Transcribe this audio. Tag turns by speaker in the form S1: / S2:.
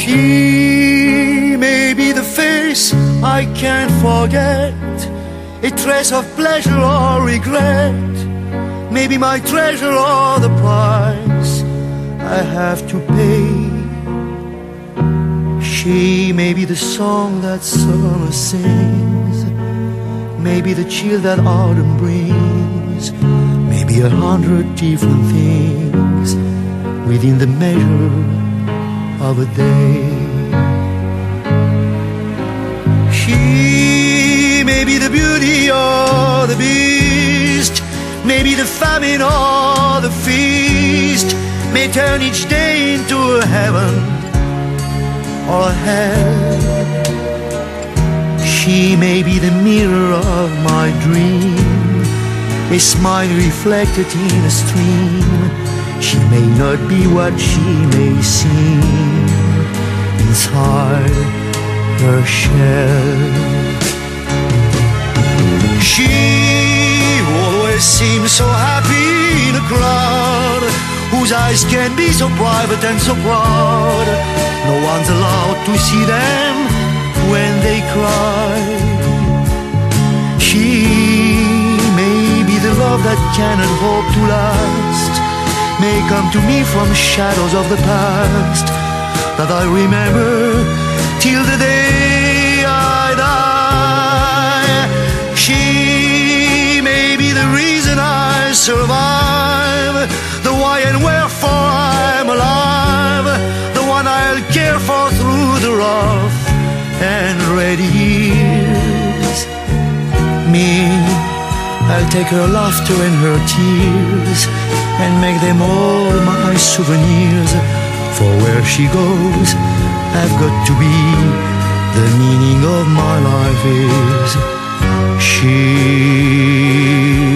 S1: She may be the face I can't forget, a trace of pleasure or regret, maybe my treasure or the price I have to pay. She may be the song that summer sings, maybe the chill that autumn brings, maybe 100 different things within the measure of a day. She may be the beauty or the beast, maybe the famine or the feast, may turn each day into a heaven or a hell. She may be the mirror of my dream, a smile reflected in a stream. She may not be what she may seem inside her shell. She always seems so happy in a crowd, whose eyes can be so private and so proud. No one's allowed to see them when they cry. She may be the love that cannot hope to last, may come to me from shadows of the past that I remember till the day I die. She may be the reason I survive, the why and wherefore I'm alive, the one I'll care for through the rough and ready years. Me, I'll take her laughter and her tears and make them all my souvenirs. For where she goes, I've got to be. The meaning of my life is she.